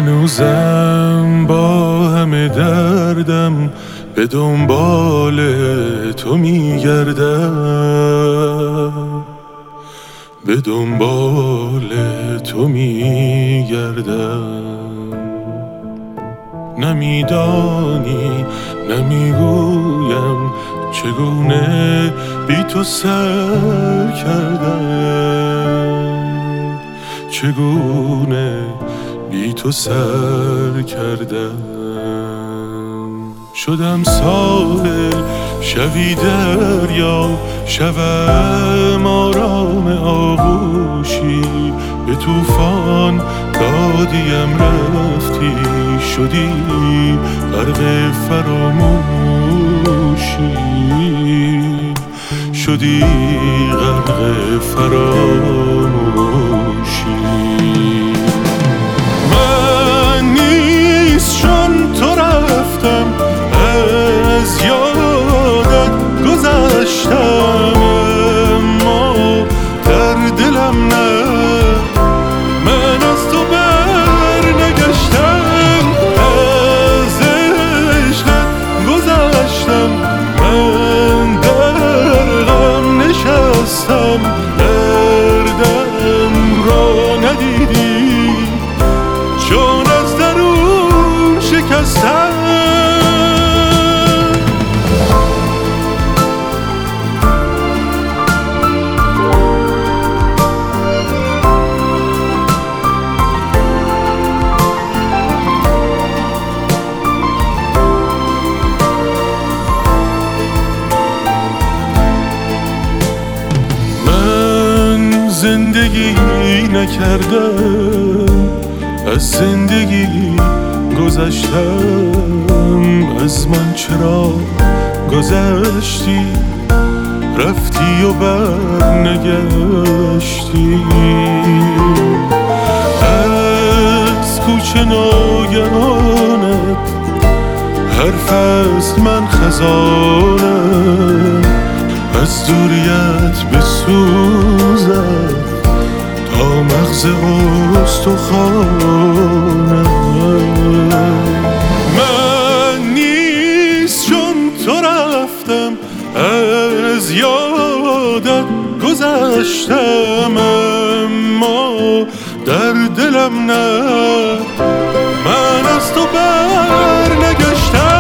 هنوزم با همه دردم به دنبال تو میگردم، به دنبال تو میگردم. نمیدانی نمیگویم چگونه بی تو سر کردم، چگونه بی تو سر کردم. شدم ساحل شوی دریا، شوم آرام آغوشی، به طوفان دادیم رفتی، شدی غرق فراموشی، شدی غرق فراموشی. من نیست چون تو رفتم، از یادت گذشتم، اما در دلم نه، من از تو بر نگشتم، از عشقت گذشتم، من در غم نشستم، دردم را ندیدی چون از درون شکستم. زندگی نکردم، از زندگی گذشتم، از من چرا گذشتی، رفتی و برنگشتی. از کوچه ناگهانت هر فصل من خزانم، از دوریت بسوزد تا مغز استخوانم. من نیست چون تو رفتم، از یادت گذشتم، اما در دلم نه، من از تو بر نگشتم.